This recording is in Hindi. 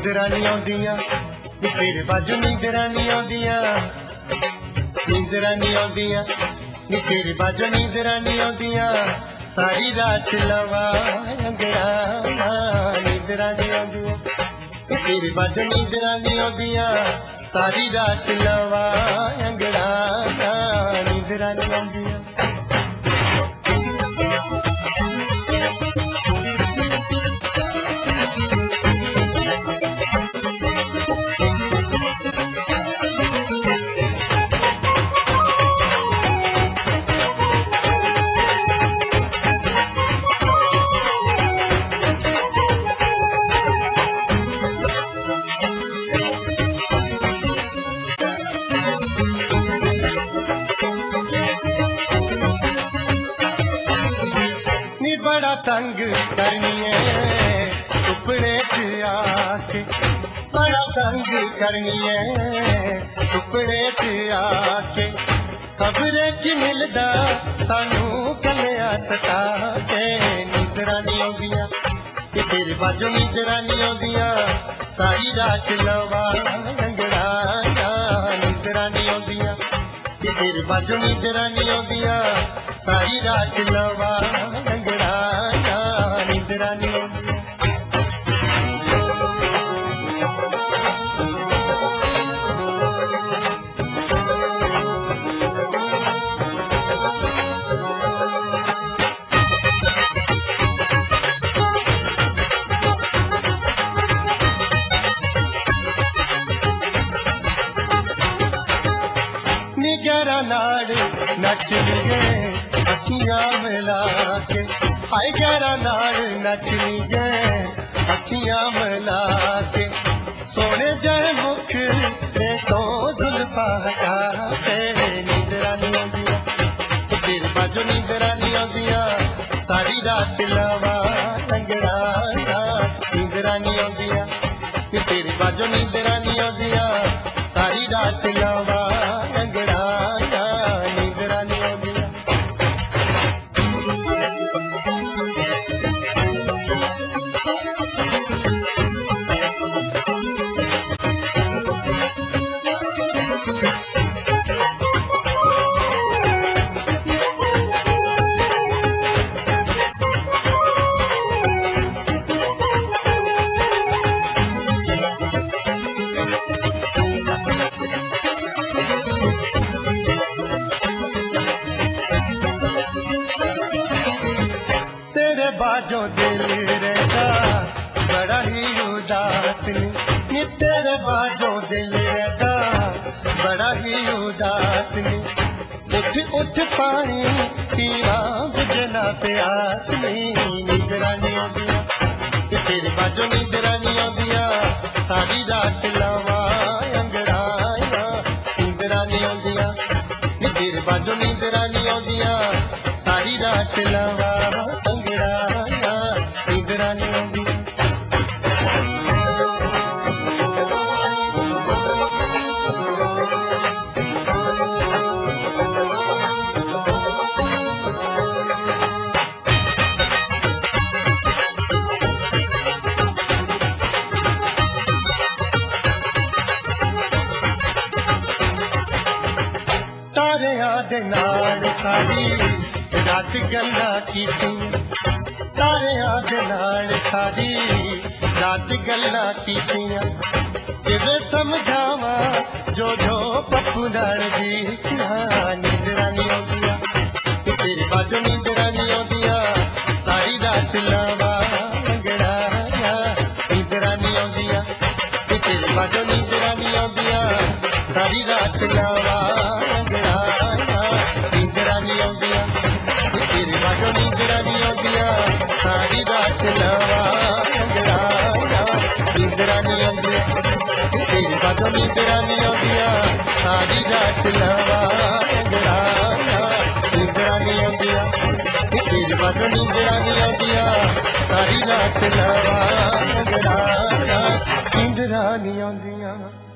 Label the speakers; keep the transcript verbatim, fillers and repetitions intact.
Speaker 1: नींदरां नहीं आउंदियां नी तेरे बाजों नींदरां नहीं आउंदियां नींदरां नहीं आउंदियां नी तेरे बाजों नींदरां नहीं आउंदियां सारी रात लवा अंगड़ा नींदरां नहीं आउंदियां नी तेरे बाजों नींदरां नहीं आउंदियां सारी रात लवा अंगड़ा नींदरां नहीं आउंदियां बड़ा तंग करनी है सुपने च आके बड़ा तंग करनी है सुपने च आके खबरें च मिलदा सानू कलिया सता के नींदरां नहीं आउंदियां कि तेरे बाजों नींदरां नहीं आउंदियां सारी रात लवा लंगड़ा नींदरां नहीं आउंदियां कि तेरे बाजों नींदरां नहीं आउंदियां सारी रात लवा लंगड़ा नींदरां नहीं आउंदियां निगरा नाड़ नचनिए अखियां मिला के आई ग्यारह नाड़ नचनिए अखियां मिला के सोने जाए मुख ते तो जुल्फा हटा के नींदरां नहीं आउंदियां तेरे बाजों नींदरां नहीं आउंदियां सारी रात लवा लंगड़ा नींदरां नहीं आउंदियां तेरे बाजों नींदरां नहीं आउंदियां सारी रात लवा लंगड़ा नींदरां नहीं आउंदियां बाजों दिल रहता बड़ा ही उदास नी तेरे बाजों दिल रहता बड़ा ही उदास नी उठ उठ पानी पीवा बुझना प्यास नी नींदरां नहीं आउंदियां तेरे बाजों नींदरां नहीं आउंदियां सारी रात लवा अंगड़ा नींदरां नहीं आउंदियां तेरे बाजों नींदरां नहीं आउंदियां सारी रात लवा अंगड़ा नींदरां नहीं आउंदियां तारियां दे नाल सारी रात गल्लां कीतियां तारियां दे नाल सारी रात गल्लां कीतियां किवें समझावां जो जो पप्पू नाल जी नींदरां नहीं आउंदियां तेरे बाजों नींदरां नहीं आउंदियां सारी रात लवा लंगड़ा नींदरां नहीं आउंदियां तेरे बाजों नींदरां नहीं आउंदियां सारी रात लवा लंगड़ा नींदरां नहीं आउंदियां तेरे बाजों नींदरां नहीं आउंदियां सारी रात लवा लंगड़ा नींदरां नहीं आउंदियां तेरे बाजों नींदरां नहीं आउंदियां सारी रात लवा लंगड़ा नींदरां नहीं आउंदियां तेरे बाजों नींदरां नहीं आउंदियां सारी रात लवा लंगड़ा नींदरां नहीं आउंदियां।